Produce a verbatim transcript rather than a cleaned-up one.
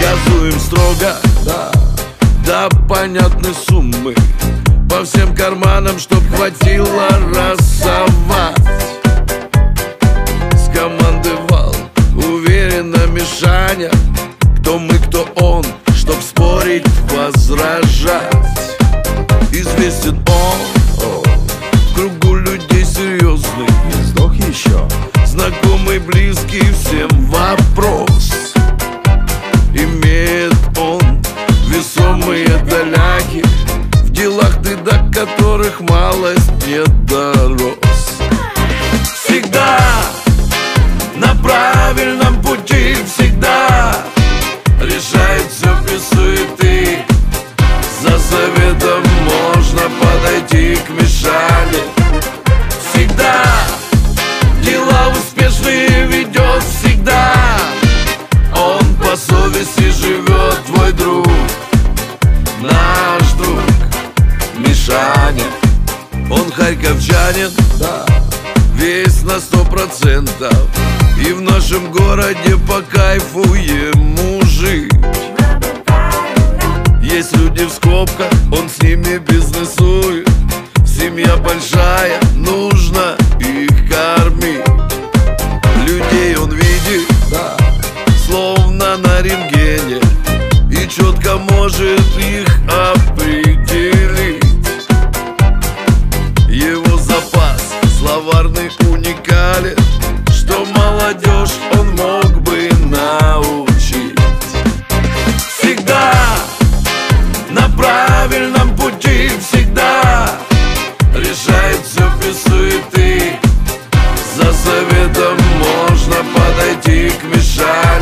газуем строго, да, до понятной суммы, по всем карманам, чтоб хватило рассовать. С команды вал уверенно Мишаня, кто мы, кто он, чтоб спорить, возражать. Известен он в кругу людей серьезных, не сдох еще, знакомый, близкий всем вопрос. Имеет он весомые доляги в делах, ты до которых малость не дорос. Всегда на правильном пути, всегда решает все без суеты. За советом можно подойти к Мишане. Всегда дела успешные ведет, всегда он по совести живет, твой друг, наш друг Мишаня. Он харьковчанин, да, весь на сто процентов, и в нашем городе по кайфу ему жить. Есть люди в скобках, он с ними бизнесует. Семья большая, нужно их кормить. Людей он видит, да, словно на рентгене, и четко может их определить. Его запас словарный уникален, что молодежь он мог бы научить. Всегда на правильном пути, всегда решает все без суеты. За советом можно подойти к Мишане.